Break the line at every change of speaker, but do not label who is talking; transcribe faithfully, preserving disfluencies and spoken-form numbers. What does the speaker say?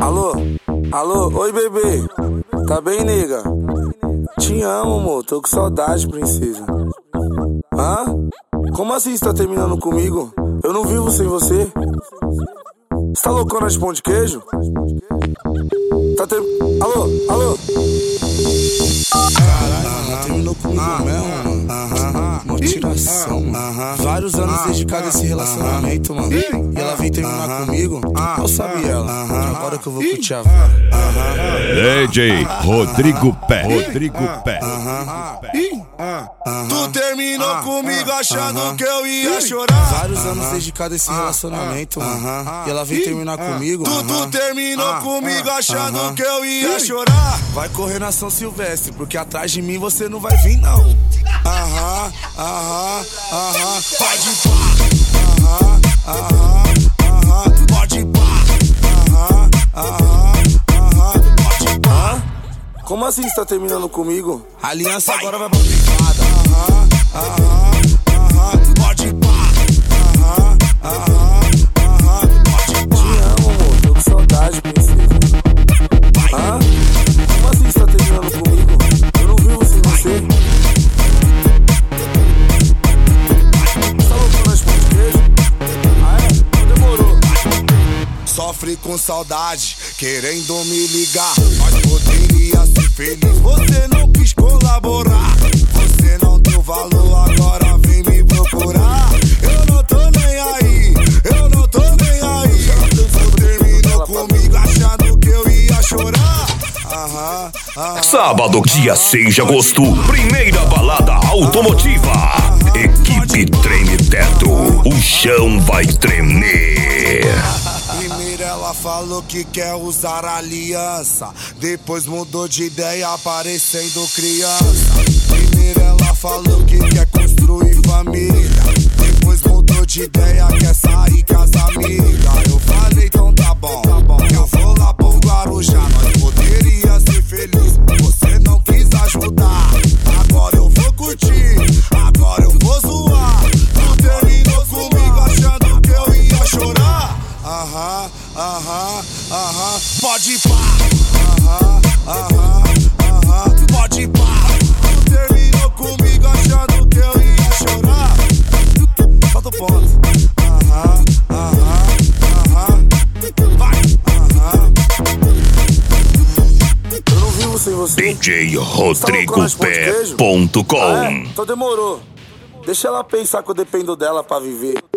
Alô? Alô? Oi, bebê. Tá bem, nega? Te amo, amor. Tô com saudade, princesa. Hã? Como assim você tá terminando comigo? Eu não vivo sem você. Você tá loucona de pão de queijo? Tá ter... Alô? Alô?
Caralho, ela terminou comigo mesmo, mano. Uma tiração, mano. Vários anos dedicado a esse relacionamento, mano. E ela veio terminar comigo. Eu sabia ela. Agora que eu vou curtir a vida.
D J Rodrigo Pé. Rodrigo Pé.
Tu terminou comigo achando que eu ia chorar. Vários anos dedicado a esse relacionamento, mano. E ela veio terminar comigo. Tu, tu terminou comigo achando que eu ia chorar. Vai correr na São Silvestre, porque atrás de mim você não vai vir, não. Aham, aham, aham. Pode pá. Aham, aham, aham. Pode pá. Aham, aham, aham. Pode pá.
Como assim você tá terminando comigo?
A aliança agora vai pra privada. Aham, aham, aham. Pode pá. Aham, aham, aham. Pode pá.
Te amo, amor. Tô com saudade, princesa. Hã? Como assim você tá terminando comigo? Eu não vivo sem você. Tá loucona de pão de queijo? Ah, é? Então demorou.
Sofre com saudade, querendo me ligar. Mas poderia ser feliz, você não quis colaborar. Você não deu valor, agora vem me procurar. Eu não tô nem aí, eu não tô nem aí. Você terminou comigo achando que eu ia chorar. Aham, aham.
Sábado, dia seis de agosto, primeira balada automotiva. Equipe Treme Teto, o chão vai tremer.
Primeiro ela falou que quer usar aliança, depois mudou de ideia parecendo criança. Primeiro ela falou que quer construir família, depois mudou de ideia, quer sair com as amigas. Eu falei, então tá bom, tá bom. Eu vou lá pro Guarujá, nós poderia ser feliz, você não quis ajudar. Agora eu vou curtir, agora eu vou zoar. Tu terminou comigo achando que eu ia chorar. Aham, aham, aham. Pode pá. Aham, aham, aham. Pode pá. Tu terminou comigo achando que eu ia chorar. Falta o ponto. Aham, aham, aham. Vai. Aham.
Eu não vivo sem você.
D J Rodrigo Pé ponto com.
Ah, é? Então demorou. Deixa ela pensar que eu dependo dela pra viver.